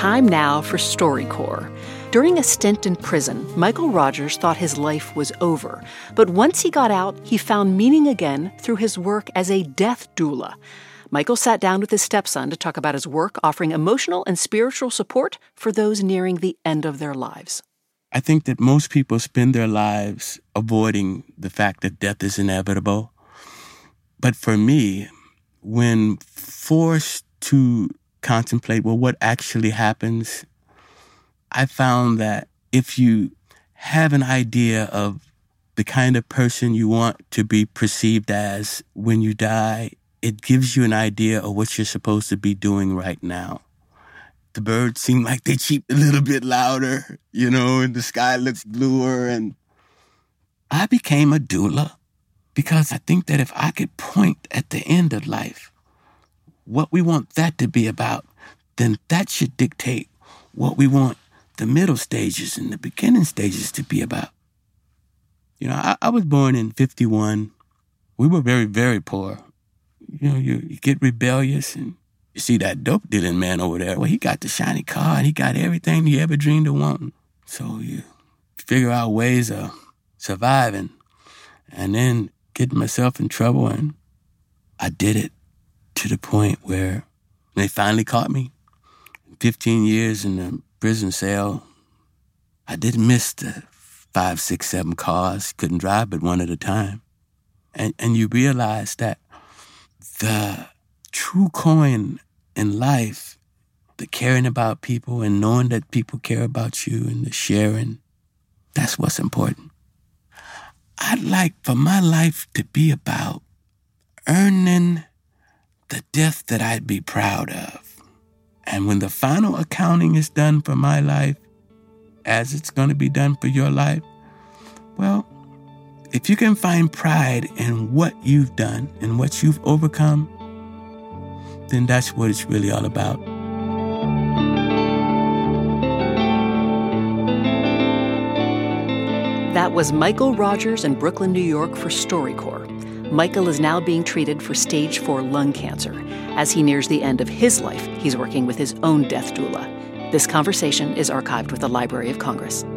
Time now for StoryCorps. During a stint in prison, Michael Rogers thought his life was over. But once he got out, he found meaning again through his work as a death doula. Michael sat down with his stepson to talk about his work offering emotional and spiritual support for those nearing the end of their lives. I think that most people spend their lives avoiding the fact that death is inevitable. But for me, when forced to contemplate, well, what actually happens, I found that if you have an idea of the kind of person you want to be perceived as when you die, it gives you an idea of what you're supposed to be doing right now. The birds seem like they cheep a little bit louder, and the sky looks bluer. And I became a doula because I think that if I could point at the end of life what we want that to be about, then that should dictate what we want the middle stages and the beginning stages to be about. I was born in 1951. We were very, very poor. You get rebellious and you see that dope dealing man over there. Well, he got the shiny car and he got everything you ever dreamed of wanting. So you figure out ways of surviving and then getting myself in trouble. And I did it to the point where they finally caught me. 15 years in the prison cell. I didn't miss the 5, 6, 7 cars. Couldn't drive but one at a time. And you realize that the true coin in life, the caring about people and knowing that people care about you and the sharing, that's what's important. I'd like for my life to be about earning the death that I'd be proud of. And when the final accounting is done for my life, as it's going to be done for your life, well, if you can find pride in what you've done and what you've overcome, then that's what it's really all about. That was Michael Rogers in Brooklyn, New York for StoryCorps. Michael is now being treated for stage 4 lung cancer. As he nears the end of his life, he's working with his own death doula. This conversation is archived with the Library of Congress.